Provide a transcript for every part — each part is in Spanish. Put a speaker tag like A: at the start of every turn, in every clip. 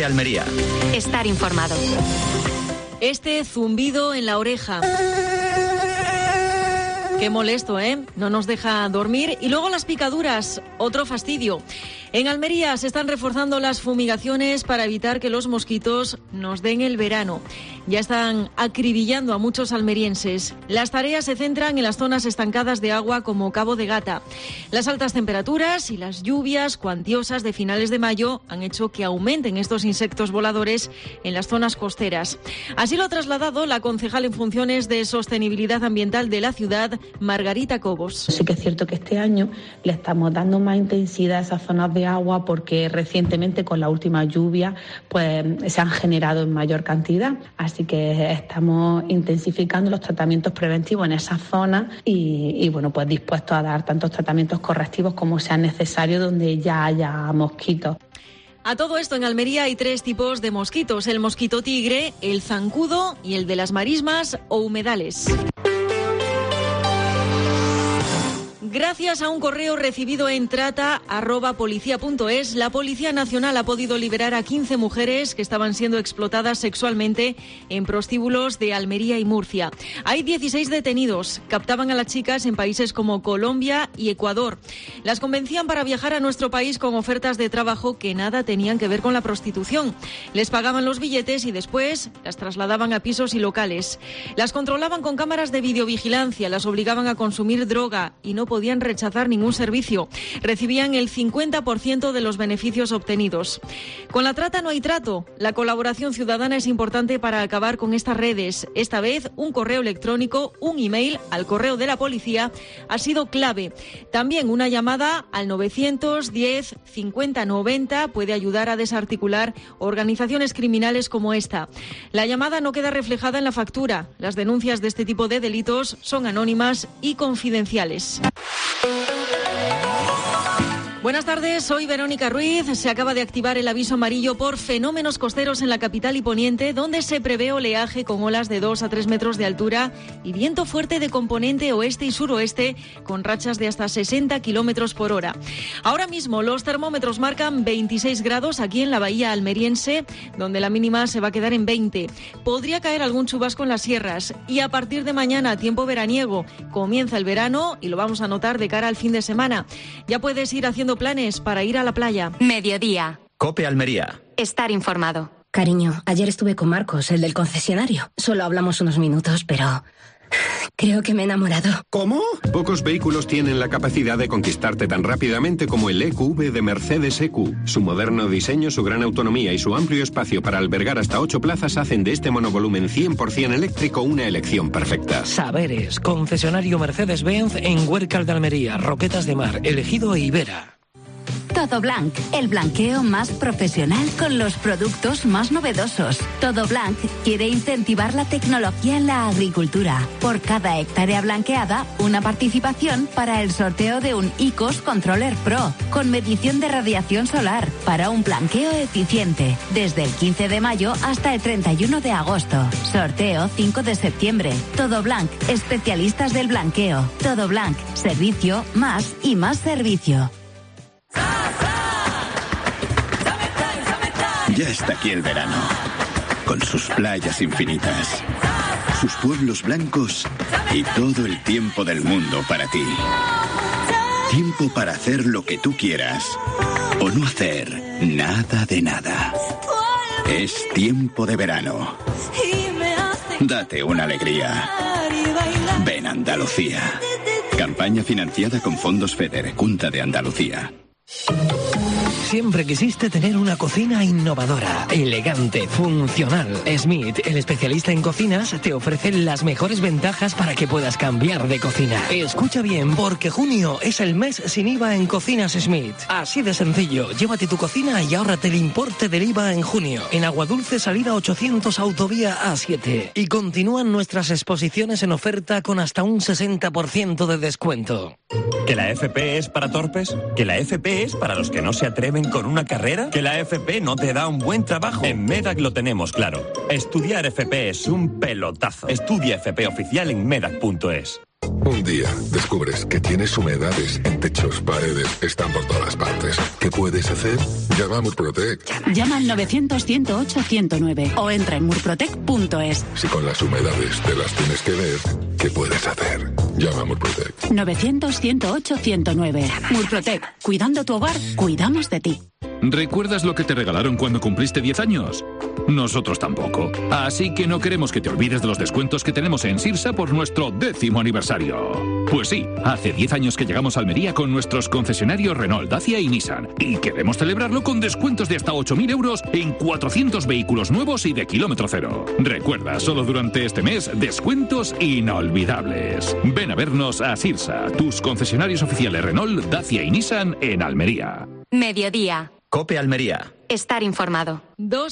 A: COPE Almería.
B: Estar informado.
C: Este zumbido en la oreja. Qué molesto, ¿eh? No nos deja dormir. Y luego las picaduras, otro fastidio. En Almería se están reforzando las fumigaciones para evitar que los mosquitos nos den el verano. Ya están acribillando a muchos almerienses. Las tareas se centran en las zonas estancadas de agua como Cabo de Gata. Las altas temperaturas y las lluvias cuantiosas de finales de mayo han hecho que aumenten estos insectos voladores en las zonas costeras. Así lo ha trasladado la concejal en funciones de Sostenibilidad Ambiental de la ciudad, Margarita Cobos.
D: Sí que es cierto que este año le estamos dando más intensidad a esas zonas de agua porque recientemente con la última lluvia pues se han generado en mayor cantidad. Así que estamos intensificando los tratamientos preventivos en esas zonas y bueno, pues dispuestos a dar tantos tratamientos correctivos como sean necesarios donde ya haya mosquitos.
C: A todo esto, en Almería hay 3 tipos de mosquitos: el mosquito tigre, el zancudo y el de las marismas o humedales. Gracias a un correo recibido en trata@policia.es, la Policía Nacional ha podido liberar a 15 mujeres que estaban siendo explotadas sexualmente en prostíbulos de Almería y Murcia. Hay 16 detenidos. Captaban a las chicas en países como Colombia y Ecuador. Las convencían para viajar a nuestro país con ofertas de trabajo que nada tenían que ver con la prostitución. Les pagaban los billetes y después las trasladaban a pisos y locales. Las controlaban con cámaras de videovigilancia, las obligaban a consumir droga y no podían rechazar ningún servicio. Recibían el 50% de los beneficios obtenidos. Con la trata no hay trato. La colaboración ciudadana es importante para acabar con estas redes. Esta vez, un correo electrónico, un email al correo de la policía ha sido clave. También una llamada al 910 50 90 puede ayudar a desarticular organizaciones criminales como esta. La llamada no queda reflejada en la factura. Las denuncias de este tipo de delitos son anónimas y confidenciales. Buenas tardes, soy Verónica Ruiz. Se acaba de activar el aviso amarillo por fenómenos costeros en la capital y poniente, donde se prevé oleaje con olas de 2 a 3 metros de altura y viento fuerte de componente oeste y suroeste con rachas de hasta 60 kilómetros por hora. Ahora mismo los termómetros marcan 26 grados aquí en la bahía almeriense, donde la mínima se va a quedar en 20. Podría caer algún chubasco en las sierras y a partir de mañana, tiempo veraniego. Comienza el verano y lo vamos a notar de cara al fin de semana. Ya puedes ir haciendo planes para ir a la playa.
B: Mediodía.
A: COPE Almería.
B: Estar informado.
E: Cariño, ayer estuve con Marcos, el del concesionario. Solo hablamos unos minutos, pero creo que me he enamorado.
F: ¿Cómo? Pocos vehículos tienen la capacidad de conquistarte tan rápidamente como el EQV de Mercedes EQ. Su moderno diseño, su gran autonomía y su amplio espacio para albergar hasta 8 plazas hacen de este monovolumen 100% eléctrico una elección perfecta.
G: Saberes, concesionario Mercedes-Benz en Huércal de Almería, Roquetas de Mar, Elegido e Ibera.
H: Todo Blanc, el blanqueo más profesional con los productos más novedosos. Todo Blanc quiere incentivar la tecnología en la agricultura. Por cada hectárea blanqueada, una participación para el sorteo de un ICOS Controller Pro, con medición de radiación solar, para un blanqueo eficiente. Desde el 15 de mayo hasta el 31 de agosto. Sorteo 5 de septiembre. Todo Blanc, especialistas del blanqueo. Todo Blanc, servicio más y más servicio.
I: Ya está aquí el verano, con sus playas infinitas, sus pueblos blancos y todo el tiempo del mundo para ti. Tiempo para hacer lo que tú quieras o no hacer nada de nada. Es tiempo de verano. Date una alegría. Ven Andalucía. Campaña financiada con fondos FEDER, Junta de Andalucía.
G: Siempre quisiste tener una cocina innovadora, elegante, funcional. Smith, el especialista en cocinas, te ofrece las mejores ventajas para que puedas cambiar de cocina. Escucha bien, porque junio es el mes sin IVA en Cocinas Smith. Así de sencillo, llévate tu cocina y ahórrate el importe del IVA en junio. En Aguadulce, salida 800, autovía A7. Y continúan nuestras exposiciones en oferta con hasta un 60% de descuento.
J: ¿Que la FP es para torpes? ¿Que la FP es para los que no se atreven con una carrera? ¿Que la FP no te da un buen trabajo? En MEDAC lo tenemos claro. Estudiar FP es un pelotazo. Estudia FP oficial en medac.es.
K: Un día descubres que tienes humedades en techos, paredes, están por todas partes. Que
A: puedes hacer? Llama a Murprotec.
K: Llama al 900-108-109 o entra en murprotec.es.
A: Si con las humedades te las tienes que ver, ¿qué puedes hacer? Llama a Murprotec.
K: 900-108-109. Murprotec. Cuidando tu hogar, cuidamos de ti.
L: ¿Recuerdas lo que te regalaron cuando cumpliste 10 años? Nosotros tampoco. Así que no queremos que te olvides de los descuentos que tenemos en Sirsa por nuestro 10º aniversario. Pues sí, hace 10 años que llegamos a Almería con nuestros concesionarios Renault, Dacia y Nissan. Y queremos celebrarlo con descuentos de hasta 8.000 euros en 400 vehículos nuevos y de kilómetro cero. Recuerda, solo durante este mes, descuentos inolvidables. Ven a vernos a Sirsa, tus concesionarios oficiales Renault, Dacia y Nissan en Almería.
B: Mediodía.
M: COPE Almería.
B: Estar informado.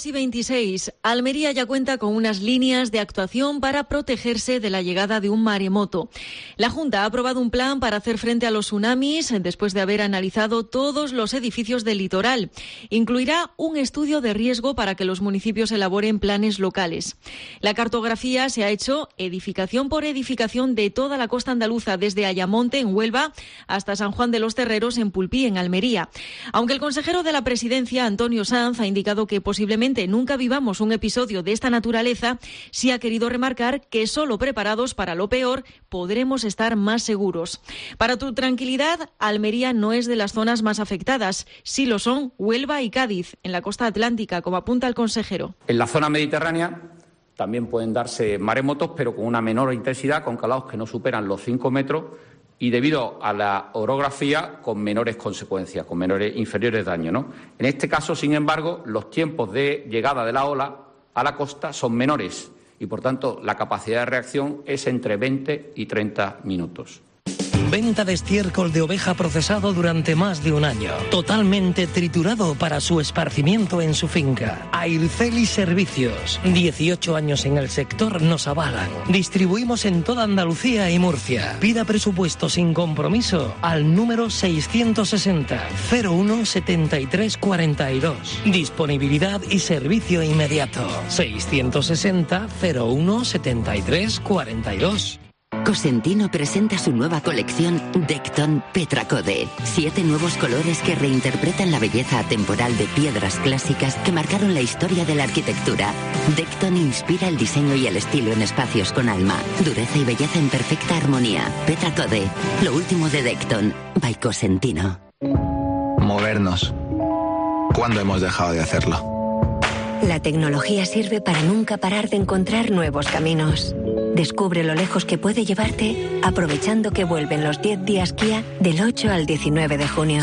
C: 2:26. Almería ya cuenta con unas líneas de actuación para protegerse de la llegada de un maremoto. La Junta ha aprobado un plan para hacer frente a los tsunamis después de haber analizado todos los edificios del litoral. Incluirá un estudio de riesgo para que los municipios elaboren planes locales. La cartografía se ha hecho edificación por edificación de toda la costa andaluza, desde Ayamonte, en Huelva, hasta San Juan de los Terreros, en Pulpí, en Almería. Aunque el consejero de la Presidencia, Antonio Sanz, ha indicado que posiblemente nunca vivamos un episodio de esta naturaleza, sí ha querido remarcar que solo preparados para lo peor podremos estar más seguros. Para tu tranquilidad, Almería no es de las zonas más afectadas. Sí lo son Huelva y Cádiz, en la costa atlántica, como apunta el consejero.
N: En la zona mediterránea también pueden darse maremotos, pero con una menor intensidad, con calados que no superan los 5 metros, y debido a la orografía con menores consecuencias, con menores inferiores daños, ¿no? En este caso, sin embargo, los tiempos de llegada de la ola a la costa son menores y, por tanto, la capacidad de reacción es entre 20 y 30 minutos.
G: Venta de estiércol de oveja procesado durante más de un año. Totalmente triturado para su esparcimiento en su finca. Airceli Servicios. 18 años en el sector nos avalan. Distribuimos en toda Andalucía y Murcia. Pida presupuesto sin compromiso al número 660 01 73 42. Disponibilidad y servicio inmediato. 660 01 73 42.
O: Cosentino presenta su nueva colección Decton Petracode. 7 nuevos colores que reinterpretan la belleza atemporal de piedras clásicas que marcaron la historia de la arquitectura. Decton inspira el diseño y el estilo en espacios con alma, dureza y belleza en perfecta armonía. Petracode, lo último de Decton, by Cosentino.
P: Movernos. ¿Cuándo hemos dejado de hacerlo?
Q: La tecnología sirve para nunca parar de encontrar nuevos caminos. Descubre lo lejos que puede llevarte aprovechando que vuelven los 10 días Kia del 8 al 19 de junio.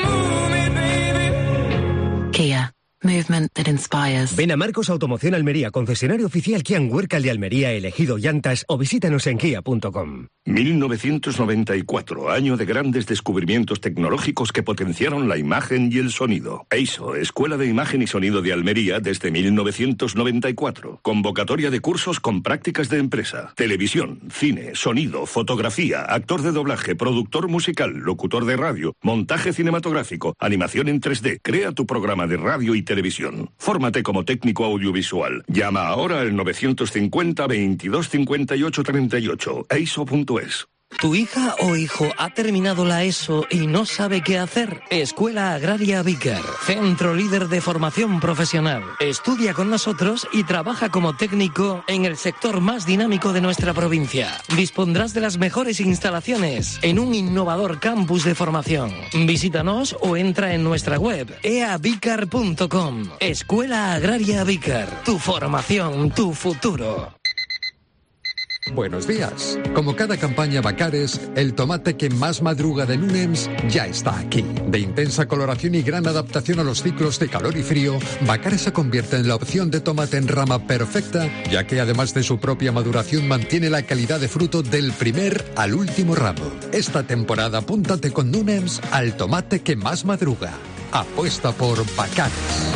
R: Kia. Movement that inspires.
S: Ven a Marcos Automoción Almería, concesionario oficial Kia en Huércal de Almería, elegido llantas, o visítanos en kia.com.
T: 1994, año de grandes descubrimientos tecnológicos que potenciaron la imagen y el sonido. EISO, Escuela de Imagen y Sonido de Almería, desde 1994. Convocatoria de cursos con prácticas de empresa. Televisión, cine, sonido, fotografía, actor de doblaje, productor musical, locutor de radio, montaje cinematográfico, animación en 3D. Crea tu programa de radio y televisión. Fórmate como técnico audiovisual. Llama ahora al 950 22 58 38. eiso.es.
G: ¿Tu hija o hijo ha terminado la ESO y no sabe qué hacer? Escuela Agraria Vícar, centro líder de formación profesional. Estudia con nosotros y trabaja como técnico en el sector más dinámico de nuestra provincia. Dispondrás de las mejores instalaciones en un innovador campus de formación. Visítanos o entra en nuestra web eavicar.com. Escuela Agraria Vícar, tu formación, tu futuro.
U: Buenos días. Como cada campaña Bacares, el tomate que más madruga de Nunems ya está aquí. De intensa coloración y gran adaptación a los ciclos de calor y frío, Bacares se convierte en la opción de tomate en rama perfecta, ya que además de su propia maduración mantiene la calidad de fruto del primer al último ramo. Esta temporada apúntate con Nunems al tomate que más madruga. Apuesta por Bacares.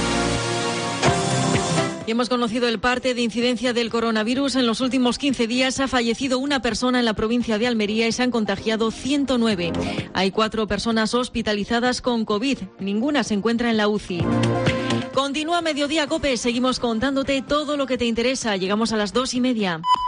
C: Y hemos conocido el parte de incidencia del coronavirus. En los últimos 15 días ha fallecido una persona en la provincia de Almería y se han contagiado 109. Hay 4 personas hospitalizadas con COVID. Ninguna se encuentra en la UCI. Continúa Mediodía COPE. Seguimos contándote todo lo que te interesa. Llegamos a las 2:30.